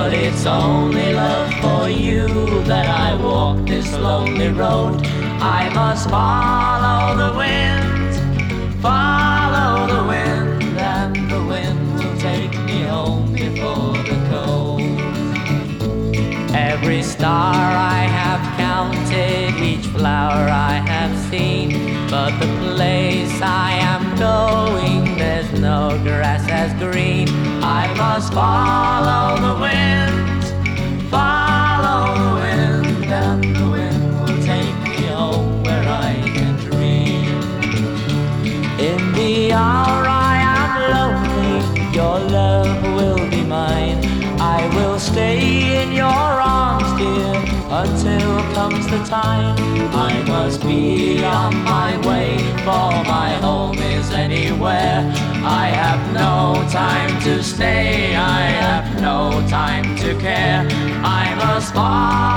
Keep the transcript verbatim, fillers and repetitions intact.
but it's only love for you that I walk this lonely road. I must follow the wind, follow the wind, and the wind will take me home before the cold. Every star I have counted, each flower I have seen, but the place I am going, there's no grass as green. I must follow the wind, follow the wind, and the wind will take me home where I can dream. In the hour I am lonely, your love will be mine. I will stay in your arms, dear, until comes the time. I must be on my way, for my home is anywhere. I have no time to stay, I have no time to care. I must follow